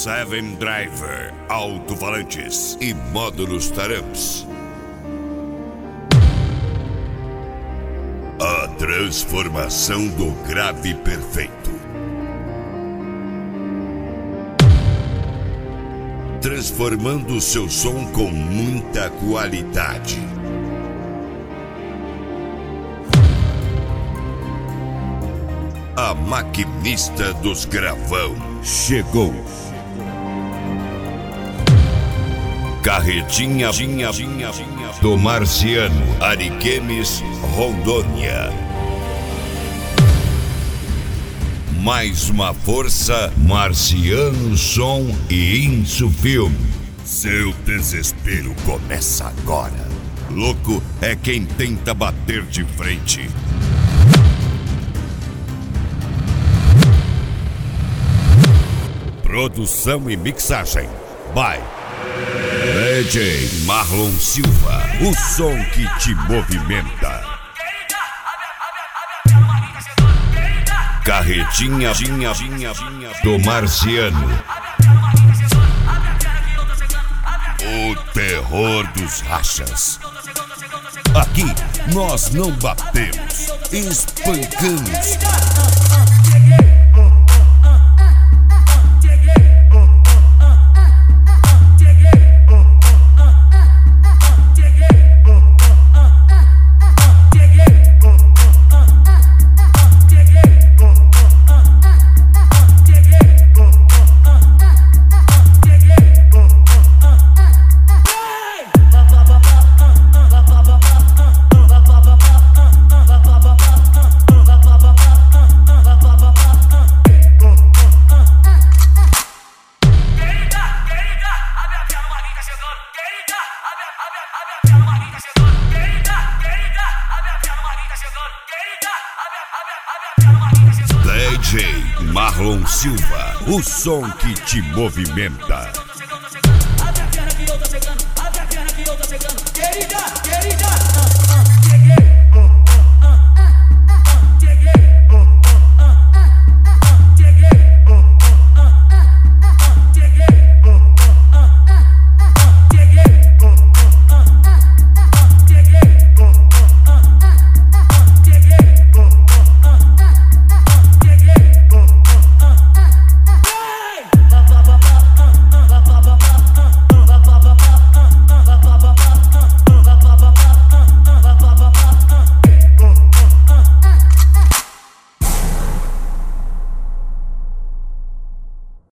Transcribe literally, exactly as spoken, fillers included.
Seven Driver, alto-falantes e módulos Taramps. A transformação do grave perfeito. Transformando seu som com muita qualidade. A maquinista dos gravão chegou. Carretinha do Marciano, Ariquemes, Rondônia. Mais uma força, Marciano Som e Insufilme. Seu desespero começa agora. Louco é quem tenta bater de frente. Produção e mixagem by D J Marlon Silva, o som que te movimenta. Carretinha do Marciano, o terror dos rachas. Aqui nós não batemos, espancamos. D J Marlon Silva, o som que te movimenta.